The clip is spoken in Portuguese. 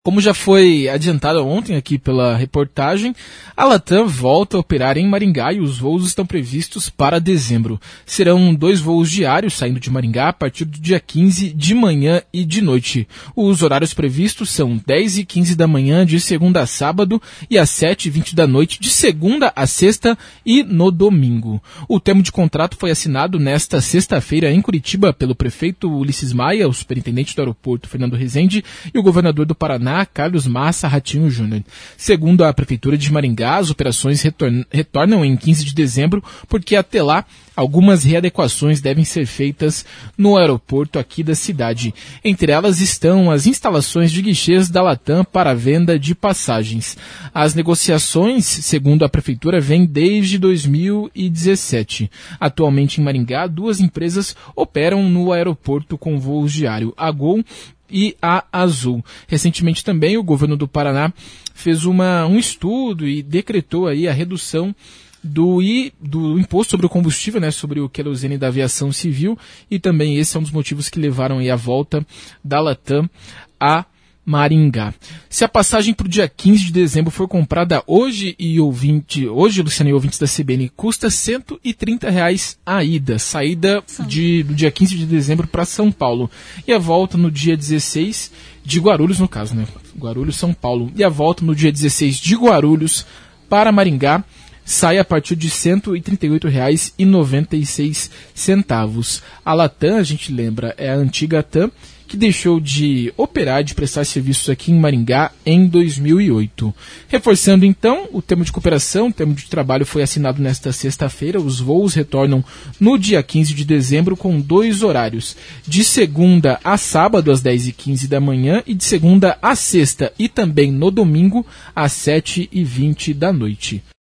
Como já foi adiantado ontem aqui pela reportagem, a Latam volta a operar em Maringá e os voos estão previstos para dezembro. Serão 2 voos diários saindo de Maringá a partir do dia 15 de manhã e de noite. Os horários previstos são 10h15 da manhã de segunda a sábado e às 7h20 da noite de segunda a sexta e no domingo. O termo de contrato foi assinado nesta sexta-feira em Curitiba pelo prefeito Ulisses Maia, o superintendente do aeroporto Fernando Rezende e o governador do Paraná, Carlos Massa Ratinho Júnior. Segundo a Prefeitura de Maringá, as operações retornam em 15 de dezembro, porque até lá algumas readequações devem ser feitas no aeroporto aqui da cidade. Entre elas estão as instalações de guichês da Latam para a venda de passagens. As negociações, segundo a Prefeitura, vêm desde 2017. Atualmente em Maringá, 2 empresas operam no aeroporto com voos diários, a Gol e a Azul. Recentemente também o governo do Paraná fez um estudo e decretou aí a redução do imposto sobre o combustível, né, sobre o querosene da aviação civil, e também esse é um dos motivos que levaram aí a volta da Latam a Maringá. Se a passagem para o dia 15 de dezembro for comprada hoje, Luciana e ouvintes da CBN, custa R$130 a ida, saída do dia 15 de dezembro para São Paulo, e a volta no dia 16 de Guarulhos, no caso, né? Guarulhos, São Paulo, e a volta no dia 16 de Guarulhos para Maringá sai a partir de R$ 138,96. A Latam, a gente lembra, é a antiga TAM, que deixou de operar, de prestar serviços aqui em Maringá em 2008. Reforçando então, o termo de cooperação, o termo de trabalho foi assinado nesta sexta-feira. Os voos retornam no dia 15 de dezembro com 2 horários, de segunda a sábado às 10h15 da manhã e de segunda a sexta e também no domingo às 7h20 da noite.